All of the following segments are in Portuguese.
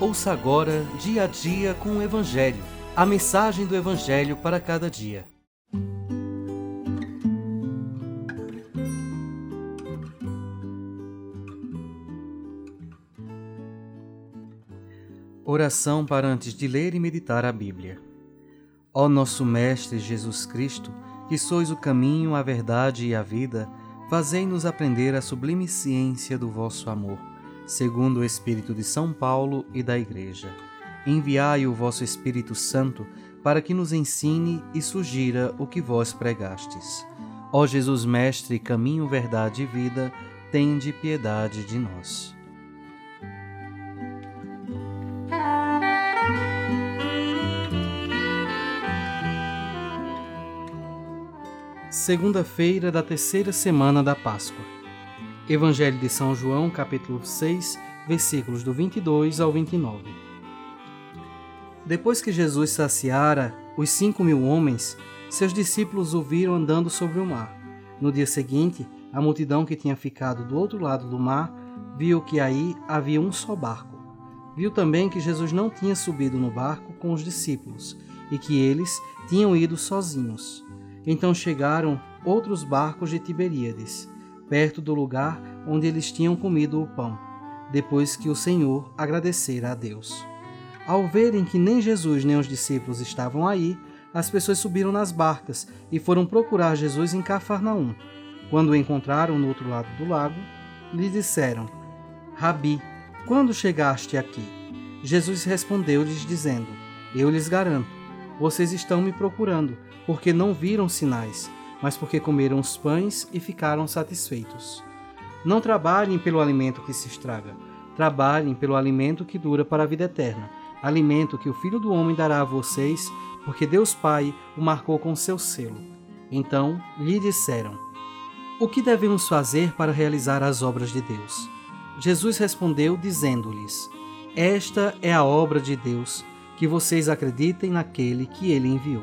Ouça agora Dia a Dia com o Evangelho, a mensagem do Evangelho para cada dia. Oração para antes de ler e meditar a Bíblia. Ó nosso Mestre Jesus Cristo, que sois o caminho, a verdade e a vida, fazei-nos aprender a sublime ciência do vosso amor, segundo o Espírito de São Paulo e da Igreja. Enviai o vosso Espírito Santo para que nos ensine e sugira o que vós pregastes. Ó Jesus Mestre, caminho, verdade e vida, tende piedade de nós. Segunda-feira da terceira semana da Páscoa. Evangelho de São João, capítulo 6, versículos do 22 ao 29. Depois que Jesus saciara os 5.000 homens, seus discípulos o viram andando sobre o mar. No dia seguinte, a multidão que tinha ficado do outro lado do mar viu que aí havia um só barco. Viu também que Jesus não tinha subido no barco com os discípulos e que eles tinham ido sozinhos. Então chegaram outros barcos de Tiberíades, perto do lugar onde eles tinham comido o pão, depois que o Senhor agradecera a Deus. Ao verem que nem Jesus nem os discípulos estavam aí, as pessoas subiram nas barcas e foram procurar Jesus em Cafarnaum. Quando o encontraram no outro lado do lago, lhe disseram: Rabi, quando chegaste aqui? Jesus respondeu-lhes dizendo: Eu lhes garanto, vocês estão me procurando, porque não viram sinais, mas porque comeram os pães e ficaram satisfeitos. Não trabalhem pelo alimento que se estraga, trabalhem pelo alimento que dura para a vida eterna, alimento que o Filho do Homem dará a vocês, porque Deus Pai o marcou com seu selo. Então lhe disseram: O que devemos fazer para realizar as obras de Deus? Jesus respondeu dizendo-lhes: Esta é a obra de Deus, que vocês acreditem naquele que ele enviou.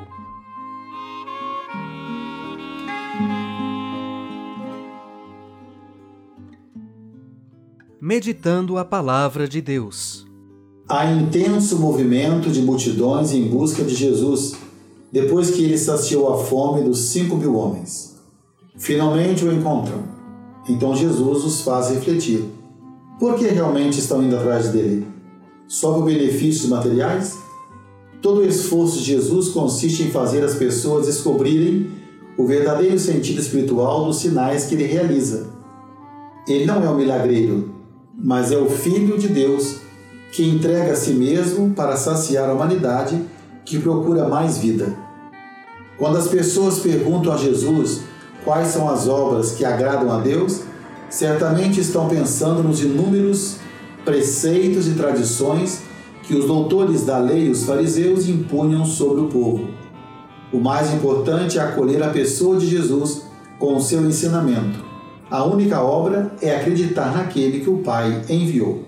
Meditando a Palavra de Deus. Há intenso movimento de multidões em busca de Jesus, depois que ele saciou a fome dos 5.000 homens. Finalmente o encontram. Então Jesus os faz refletir. Por que realmente estão indo atrás dele? Só por benefícios materiais? Todo o esforço de Jesus consiste em fazer as pessoas descobrirem o verdadeiro sentido espiritual dos sinais que ele realiza. Ele não é um milagreiro, mas é o Filho de Deus que entrega a si mesmo para saciar a humanidade que procura mais vida. Quando as pessoas perguntam a Jesus quais são as obras que agradam a Deus, certamente estão pensando nos inúmeros preceitos e tradições que os doutores da lei e os fariseus impunham sobre o povo. O mais importante é acolher a pessoa de Jesus com o seu ensinamento. A única obra é acreditar naquele que o Pai enviou.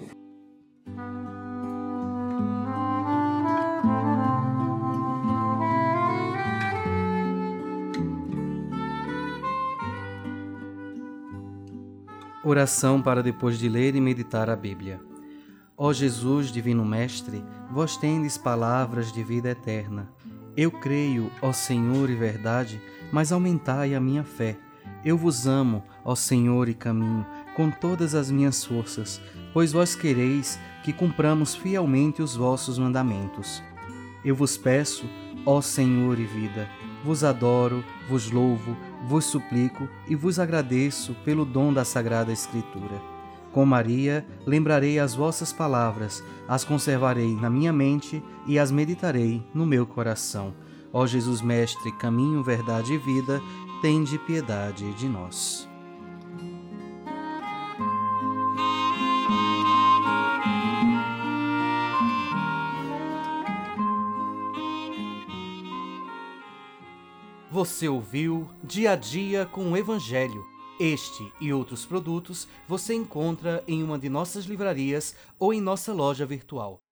Oração para depois de ler e meditar a Bíblia. Ó Jesus, Divino Mestre, vós tendes palavras de vida eterna. Eu creio, ó Senhor e verdade, mas aumentai a minha fé. Eu vos amo, ó Senhor e caminho, com todas as minhas forças, pois vós quereis que cumpramos fielmente os vossos mandamentos. Eu vos peço, ó Senhor e vida, vos adoro, vos louvo, vos suplico e vos agradeço pelo dom da Sagrada Escritura. Com Maria, lembrarei as vossas palavras, as conservarei na minha mente e as meditarei no meu coração. Ó Jesus Mestre, caminho, verdade e vida, tende piedade de nós. Você ouviu Dia a Dia com o Evangelho. Este e outros produtos você encontra em uma de nossas livrarias ou em nossa loja virtual.